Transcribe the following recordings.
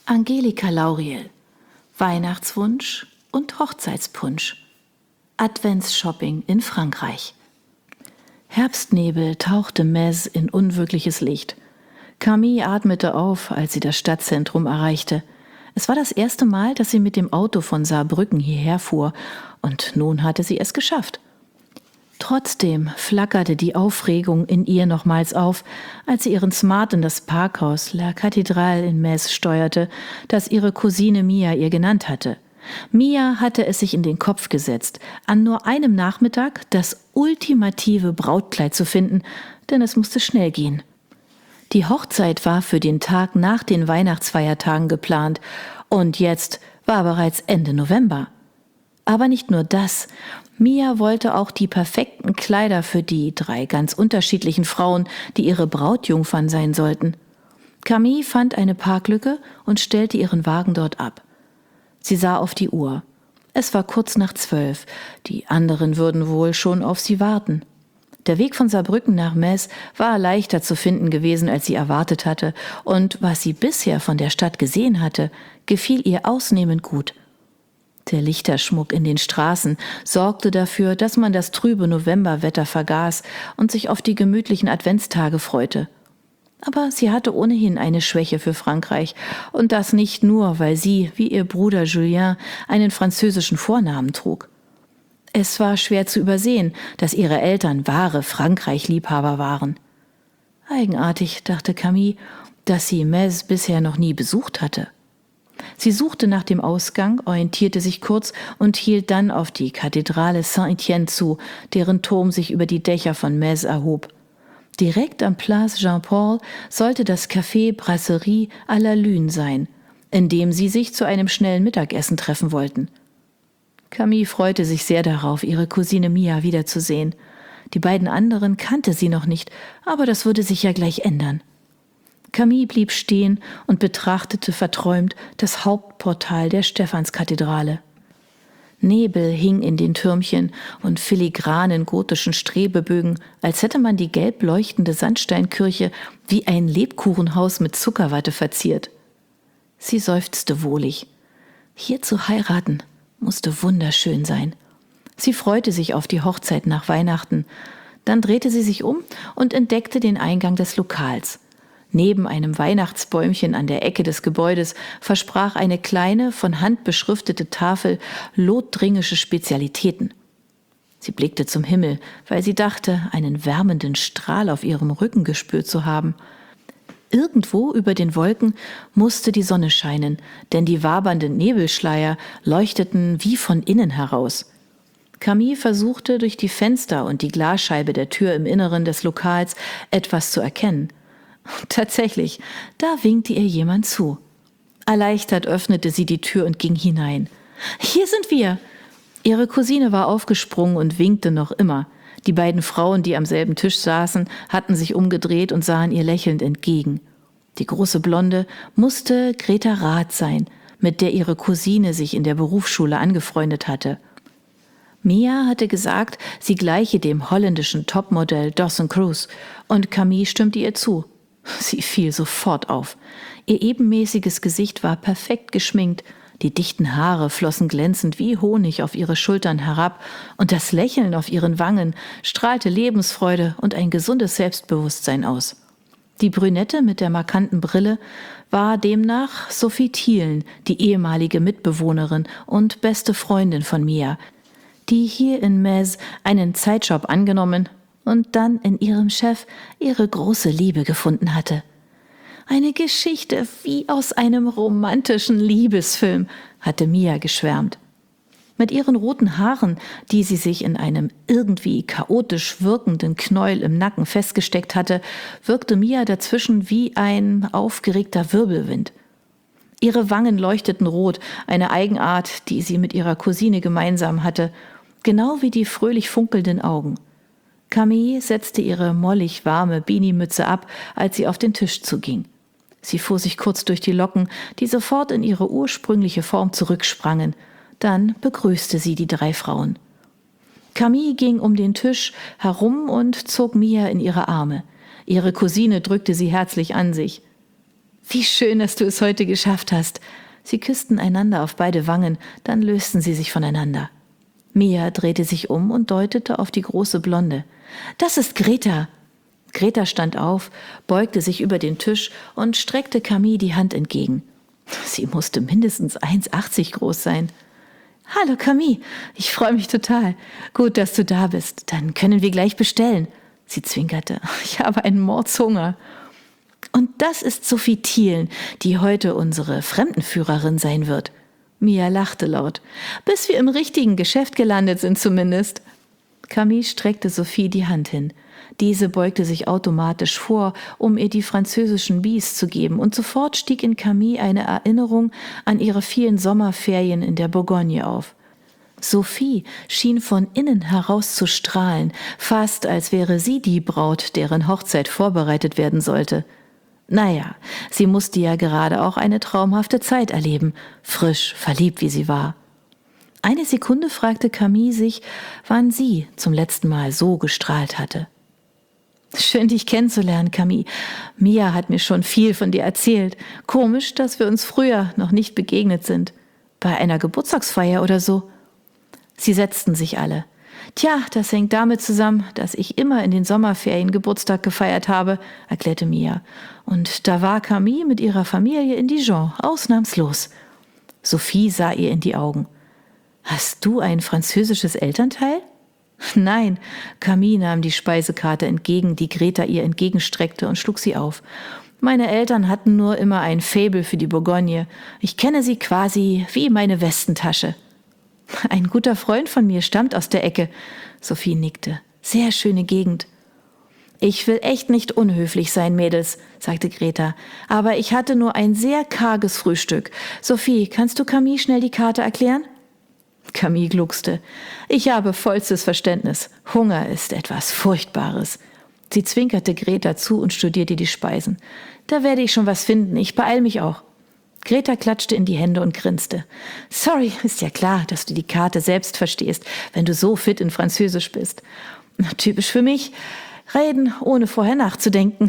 Angelika Lauriel, Weihnachtswunsch und Hochzeitspunsch. Adventsshopping in Frankreich. Herbstnebel tauchte Metz in unwirkliches Licht. Camille atmete auf, als sie das Stadtzentrum erreichte. Es war das erste Mal, dass sie mit dem Auto von Saarbrücken hierher fuhr, und nun hatte sie es geschafft. Trotzdem flackerte die Aufregung in ihr nochmals auf, als sie ihren Smart in das Parkhaus La Cathédrale in Metz steuerte, das ihre Cousine Mia ihr genannt hatte. Mia hatte es sich in den Kopf gesetzt, an nur einem Nachmittag das ultimative Brautkleid zu finden, denn es musste schnell gehen. Die Hochzeit war für den Tag nach den Weihnachtsfeiertagen geplant, und jetzt war bereits Ende November. Aber nicht nur das. Mia wollte auch die perfekten Kleider für die 3 ganz unterschiedlichen Frauen, die ihre Brautjungfern sein sollten. Camille fand eine Parklücke und stellte ihren Wagen dort ab. Sie sah auf die Uhr. Es war kurz nach 12. Die anderen würden wohl schon auf sie warten. Der Weg von Saarbrücken nach Metz war leichter zu finden gewesen, als sie erwartet hatte, und was sie bisher von der Stadt gesehen hatte, gefiel ihr ausnehmend gut. Der Lichterschmuck in den Straßen sorgte dafür, dass man das trübe Novemberwetter vergaß und sich auf die gemütlichen Adventstage freute. Aber sie hatte ohnehin eine Schwäche für Frankreich, und das nicht nur, weil sie, wie ihr Bruder Julien, einen französischen Vornamen trug. Es war schwer zu übersehen, dass ihre Eltern wahre Frankreich-Liebhaber waren. Eigenartig, dachte Camille, dass sie Metz bisher noch nie besucht hatte. Sie suchte nach dem Ausgang, orientierte sich kurz und hielt dann auf die Kathedrale Saint-Étienne zu, deren Turm sich über die Dächer von Metz erhob. Direkt am Place Jean-Paul sollte das Café Brasserie à la Lune sein, in dem sie sich zu einem schnellen Mittagessen treffen wollten. Camille freute sich sehr darauf, ihre Cousine Mia wiederzusehen. Die beiden anderen kannte sie noch nicht, aber das würde sich ja gleich ändern. Camille blieb stehen und betrachtete verträumt das Hauptportal der Stephanskathedrale. Nebel hing in den Türmchen und filigranen gotischen Strebebögen, als hätte man die gelb leuchtende Sandsteinkirche wie ein Lebkuchenhaus mit Zuckerwatte verziert. Sie seufzte wohlig. Hier zu heiraten musste wunderschön sein. Sie freute sich auf die Hochzeit nach Weihnachten. Dann drehte sie sich um und entdeckte den Eingang des Lokals. Neben einem Weihnachtsbäumchen an der Ecke des Gebäudes versprach eine kleine, von Hand beschriftete Tafel lothringische Spezialitäten. Sie blickte zum Himmel, weil sie dachte, einen wärmenden Strahl auf ihrem Rücken gespürt zu haben. Irgendwo über den Wolken musste die Sonne scheinen, denn die wabernden Nebelschleier leuchteten wie von innen heraus. Camille versuchte durch die Fenster und die Glasscheibe der Tür im Inneren des Lokals etwas zu erkennen. Tatsächlich, da winkte ihr jemand zu. Erleichtert öffnete sie die Tür und ging hinein. »Hier sind wir!« Ihre Cousine war aufgesprungen und winkte noch immer. Die beiden Frauen, die am selben Tisch saßen, hatten sich umgedreht und sahen ihr lächelnd entgegen. Die große Blonde musste Greta Rath sein, mit der ihre Cousine sich in der Berufsschule angefreundet hatte. Mia hatte gesagt, sie gleiche dem holländischen Topmodell Dawson Cruz, und Camille stimmte ihr zu. Sie fiel sofort auf. Ihr ebenmäßiges Gesicht war perfekt geschminkt, die dichten Haare flossen glänzend wie Honig auf ihre Schultern herab, und das Lächeln auf ihren Wangen strahlte Lebensfreude und ein gesundes Selbstbewusstsein aus. Die Brünette mit der markanten Brille war demnach Sophie Thielen, die ehemalige Mitbewohnerin und beste Freundin von Mia, die hier in Metz einen Zeitjob angenommen und dann in ihrem Chef ihre große Liebe gefunden hatte. Eine Geschichte wie aus einem romantischen Liebesfilm, hatte Mia geschwärmt. Mit ihren roten Haaren, die sie sich in einem irgendwie chaotisch wirkenden Knäuel im Nacken festgesteckt hatte, wirkte Mia dazwischen wie ein aufgeregter Wirbelwind. Ihre Wangen leuchteten rot, eine Eigenart, die sie mit ihrer Cousine gemeinsam hatte, genau wie die fröhlich funkelnden Augen. Camille setzte ihre mollig warme Beanie-Mütze ab, als sie auf den Tisch zuging. Sie fuhr sich kurz durch die Locken, die sofort in ihre ursprüngliche Form zurücksprangen. Dann begrüßte sie die 3 Frauen. Camille ging um den Tisch herum und zog Mia in ihre Arme. Ihre Cousine drückte sie herzlich an sich. Wie schön, dass du es heute geschafft hast. Sie küssten einander auf beide Wangen, dann lösten sie sich voneinander. Mia drehte sich um und deutete auf die große Blonde. »Das ist Greta!« Greta stand auf, beugte sich über den Tisch und streckte Camille die Hand entgegen. Sie musste mindestens 1,80 groß sein. »Hallo Camille, ich freue mich total. Gut, dass du da bist. Dann können wir gleich bestellen.« Sie zwinkerte. »Ich habe einen Mordshunger.« »Und das ist Sophie Thielen, die heute unsere Fremdenführerin sein wird.« Mia lachte laut. »Bis wir im richtigen Geschäft gelandet sind zumindest.« Camille streckte Sophie die Hand hin. Diese beugte sich automatisch vor, um ihr die französischen Bis zu geben, und sofort stieg in Camille eine Erinnerung an ihre vielen Sommerferien in der Bourgogne auf. Sophie schien von innen heraus zu strahlen, fast als wäre sie die Braut, deren Hochzeit vorbereitet werden sollte. Naja, sie musste ja gerade auch eine traumhafte Zeit erleben, frisch, verliebt wie sie war. Eine Sekunde fragte Camille sich, wann sie zum letzten Mal so gestrahlt hatte. »Schön, dich kennenzulernen, Camille. Mia hat mir schon viel von dir erzählt. Komisch, dass wir uns früher noch nicht begegnet sind. Bei einer Geburtstagsfeier oder so.« Sie setzten sich alle. »Tja, das hängt damit zusammen, dass ich immer in den Sommerferien Geburtstag gefeiert habe«, erklärte Mia. »Und da war Camille mit ihrer Familie in Dijon, ausnahmslos.« Sophie sah ihr in die Augen. »Hast du ein französisches Elternteil?« »Nein«, Camille nahm die Speisekarte entgegen, die Greta ihr entgegenstreckte, und schlug sie auf. »Meine Eltern hatten nur immer ein Faible für die Bourgogne. Ich kenne sie quasi wie meine Westentasche.« »Ein guter Freund von mir stammt aus der Ecke«, Sophie nickte. »Sehr schöne Gegend.« »Ich will echt nicht unhöflich sein, Mädels«, sagte Greta, »aber ich hatte nur ein sehr karges Frühstück. Sophie, kannst du Camille schnell die Karte erklären?« Camille gluckste. »Ich habe vollstes Verständnis. Hunger ist etwas Furchtbares.« Sie zwinkerte Greta zu und studierte die Speisen. »Da werde ich schon was finden. Ich beeil mich auch.« Greta klatschte in die Hände und grinste. »Sorry, ist ja klar, dass du die Karte selbst verstehst, wenn du so fit in Französisch bist. Typisch für mich. Reden, ohne vorher nachzudenken.«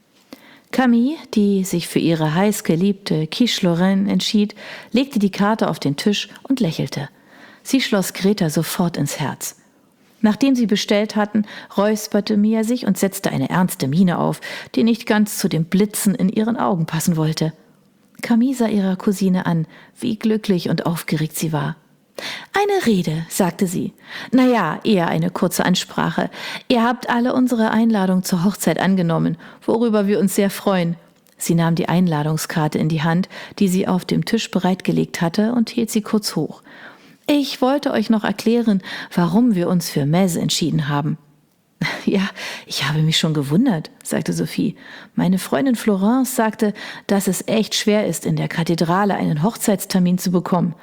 Camille, die sich für ihre heiß geliebte Quiche Lorraine entschied, legte die Karte auf den Tisch und lächelte. Sie schloss Greta sofort ins Herz. Nachdem sie bestellt hatten, räusperte Mia sich und setzte eine ernste Miene auf, die nicht ganz zu dem Blitzen in ihren Augen passen wollte. Camille sah ihrer Cousine an, wie glücklich und aufgeregt sie war. »Eine Rede«, sagte sie. »Naja, eher eine kurze Ansprache. Ihr habt alle unsere Einladung zur Hochzeit angenommen, worüber wir uns sehr freuen.« Sie nahm die Einladungskarte in die Hand, die sie auf dem Tisch bereitgelegt hatte, und hielt sie kurz hoch. »Ich wollte euch noch erklären, warum wir uns für Metz entschieden haben.« »Ja, ich habe mich schon gewundert«, sagte Sophie. »Meine Freundin Florence sagte, dass es echt schwer ist, in der Kathedrale einen Hochzeitstermin zu bekommen.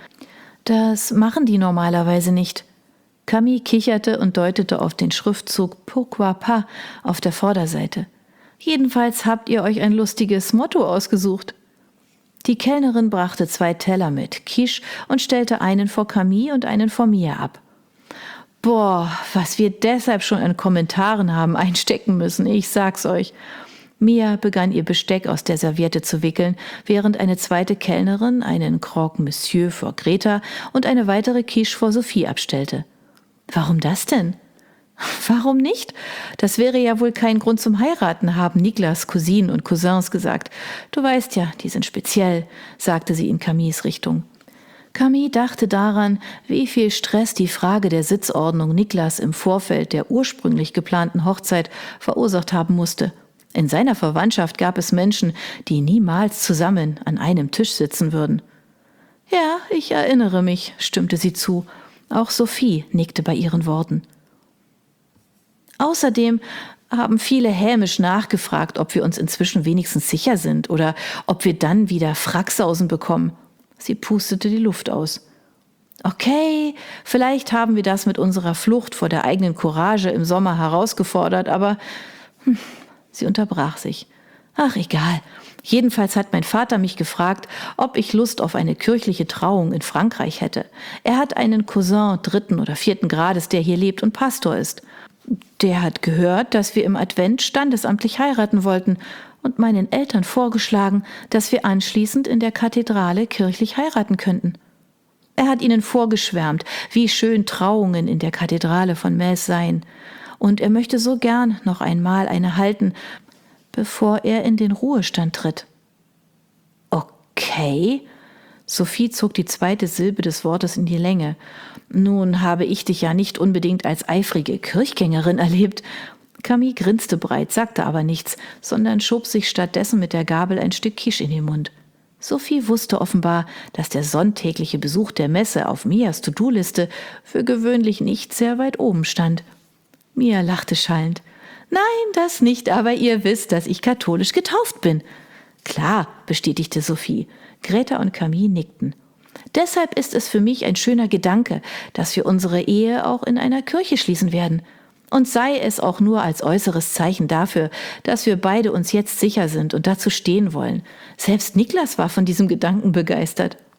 Das machen die normalerweise nicht.« Camille kicherte und deutete auf den Schriftzug Pourquoi pas auf der Vorderseite. »Jedenfalls habt ihr euch ein lustiges Motto ausgesucht.« Die Kellnerin brachte 2 Teller mit Quiche und stellte einen vor Camille und einen vor Mia ab. »Boah, was wir deshalb schon an Kommentaren haben einstecken müssen, ich sag's euch.« Mia begann ihr Besteck aus der Serviette zu wickeln, während eine zweite Kellnerin einen Croque Monsieur vor Greta und eine weitere Quiche vor Sophie abstellte. »Warum das denn?« »Warum nicht? Das wäre ja wohl kein Grund zum Heiraten«, haben Niklas Cousinen und Cousins gesagt. »Du weißt ja, die sind speziell«, sagte sie in Camilles Richtung. Camille dachte daran, wie viel Stress die Frage der Sitzordnung Niklas im Vorfeld der ursprünglich geplanten Hochzeit verursacht haben musste. In seiner Verwandtschaft gab es Menschen, die niemals zusammen an einem Tisch sitzen würden. »Ja, ich erinnere mich«, stimmte sie zu. Auch Sophie nickte bei ihren Worten. Außerdem haben viele hämisch nachgefragt, ob wir uns inzwischen wenigstens sicher sind oder ob wir dann wieder Fracksausen bekommen. Sie pustete die Luft aus. Okay, vielleicht haben wir das mit unserer Flucht vor der eigenen Courage im Sommer herausgefordert, aber sie unterbrach sich. Ach, egal. Jedenfalls hat mein Vater mich gefragt, ob ich Lust auf eine kirchliche Trauung in Frankreich hätte. Er hat einen Cousin 3. oder 4. Grades, der hier lebt und Pastor ist. Der hat gehört, dass wir im Advent standesamtlich heiraten wollten und meinen Eltern vorgeschlagen, dass wir anschließend in der Kathedrale kirchlich heiraten könnten. Er hat ihnen vorgeschwärmt, wie schön Trauungen in der Kathedrale von Metz seien, und er möchte so gern noch einmal eine halten, bevor er in den Ruhestand tritt. Okay? Sophie zog die zweite Silbe des Wortes in die Länge. Nun habe ich dich ja nicht unbedingt als eifrige Kirchgängerin erlebt. Camille grinste breit, sagte aber nichts, sondern schob sich stattdessen mit der Gabel ein Stück Quiche in den Mund. Sophie wusste offenbar, dass der sonntägliche Besuch der Messe auf Mias To-Do-Liste für gewöhnlich nicht sehr weit oben stand. Mia lachte schallend. »Nein, das nicht, aber ihr wisst, dass ich katholisch getauft bin.« »Klar«, bestätigte Sophie. Greta und Camille nickten. »Deshalb ist es für mich ein schöner Gedanke, dass wir unsere Ehe auch in einer Kirche schließen werden. Und sei es auch nur als äußeres Zeichen dafür, dass wir beide uns jetzt sicher sind und dazu stehen wollen. Selbst Niklas war von diesem Gedanken begeistert.«